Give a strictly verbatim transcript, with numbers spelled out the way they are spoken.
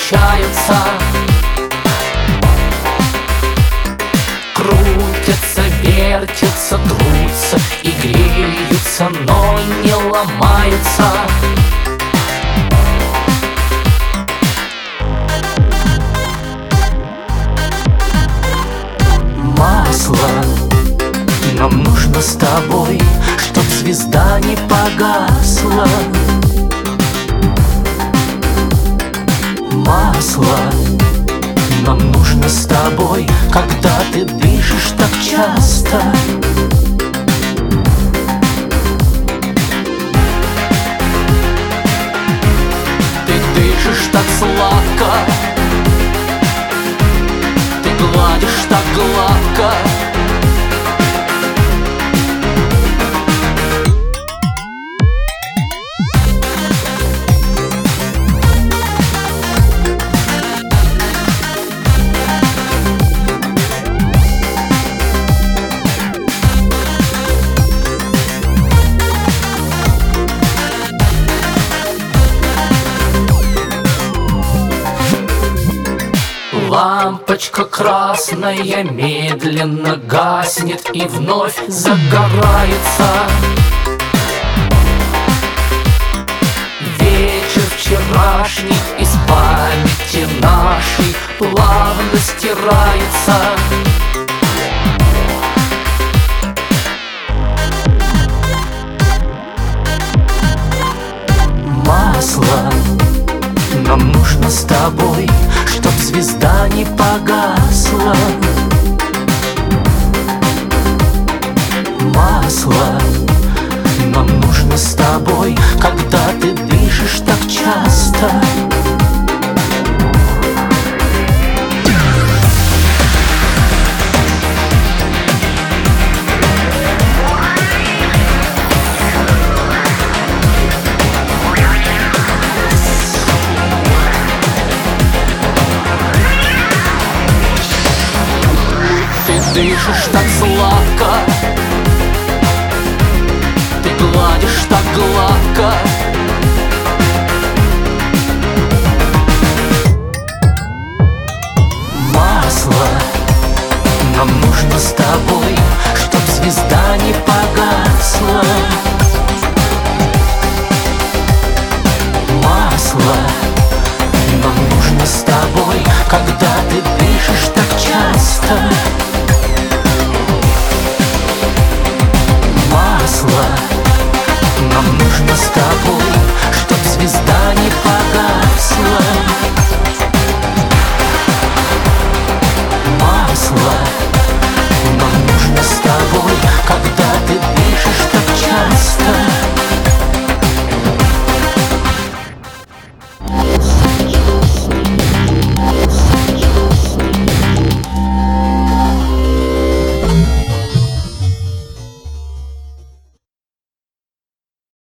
встречаются, крутятся, вертятся, трутся и греются, но не ломаются. Масло нам нужно с тобой, чтоб звезда не погасла. Масло нам нужно с тобой, когда ты дышишь так часто. Ты дышишь так сладко, ты гладишь так гладко. Лампочка красная медленно гаснет и вновь загорается. Вечер вчерашний из памяти нашей плавно стирается. Масло нам нужно с тобой, чтоб звезда не погасла. Масло нам нужно с тобой, когда ты дышишь так часто. Дышишь так сладко, ты гладишь так гладко.